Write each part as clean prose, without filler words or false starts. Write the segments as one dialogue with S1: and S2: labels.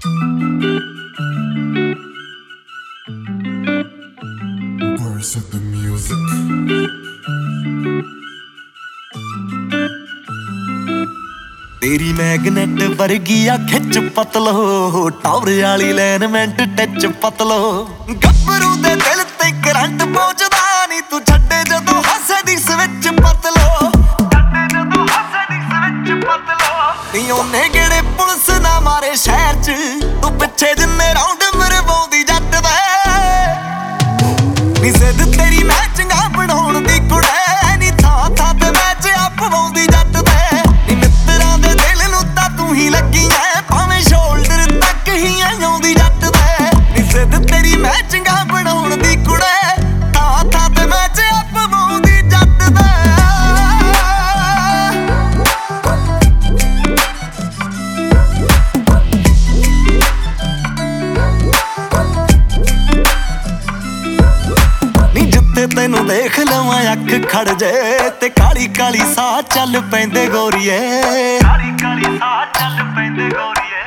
S1: Words of the music.
S2: तेरी magnet वर्गी आ खिच पतलो टावर वाली लाइनमेंट टच पतलो गब्बरू दे दिल ते करंट पहुंचदा नी तू छड्डे जदों हसे दी स्विच पतलो नी ओने गेड़े पुलिस ना मारे शहर च तू पिछे जिन्ने राउंड मरवाउंदी जट दे नी सिद्ध तेरी मैचिंगा बनाउण दी कुड़े नी थां थां ते मैच अपवाउंदी जट दे नी मित्तरां दे दिल नूं तां तू ही लगी ऐ भावें शोल्डर तक ही आउंदी जट दे नी सिद्ध तेरी मैचिंगा बनाउण दी कुड़े थां थां ते मैच अपवाउंदी जट दे तेनू देख लवां अख खड़ जे ते काली काली सा चल पैंदे गोरीए काली काली सा चल पैंदे गोरीए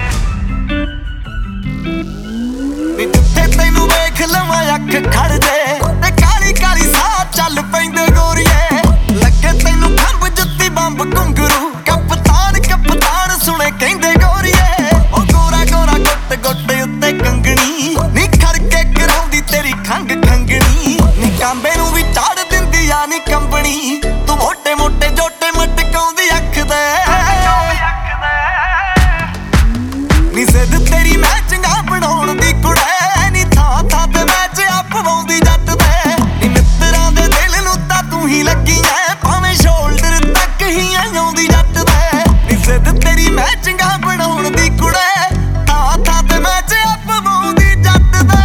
S2: नी जिथे तेनू देख लवां अख खड़ जे ते काली काली सा चल पैंदे गोरीए लगे तेनू खंब जुत्ती बंब घुंघरू कप्तान कप्तान सुने कहंदे गोरीए ओ गोरा गोरा गुट गुट उत्ते कंगणी नी खड़के कराउंदी तेरी खंग खंगणी कांबे नूं भी चाड़ दिंदी आ नी कंबनी तू मोटे मोटे जोटे मटकाउंदी अख दे नी सिद्ध तेरी मैचिंगा बनाउण दी कुड़े नी थां थां ते मैच अपवाउंदी जट दे नी मित्तरां दे दिल नूं तां तू ही लगी ऐ भावें शोल्डर तक ही आउंदी जट दे नी सिद्ध तेरी मैचिंगा बनाउण दी कुड़े थां थां ते मैच अपवाउंदी जट दे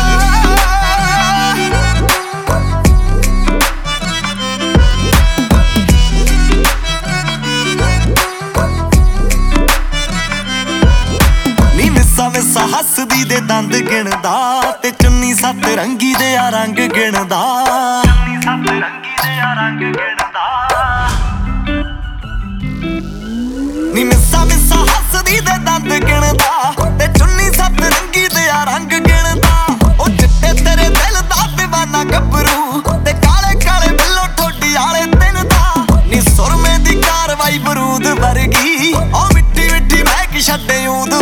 S2: विसा हसदी दे दंद गिणदा ते चुन्नी सत रंगी दे आ रंग गिणदा नी मिसा मिसा हसदी दे दंद गिणदा ते चुन्नी सत रंगी दे आ रंग गिणदा ओ चिट्टे तेरे दिल दा दीवाना गब्बरू ते काले काले बिल्लो ठोडी आले दिन दा नी सुरमे दी कारवाई बरूद वर्गी ओ मिट्टी मिट्टी महक छड्डे ऊद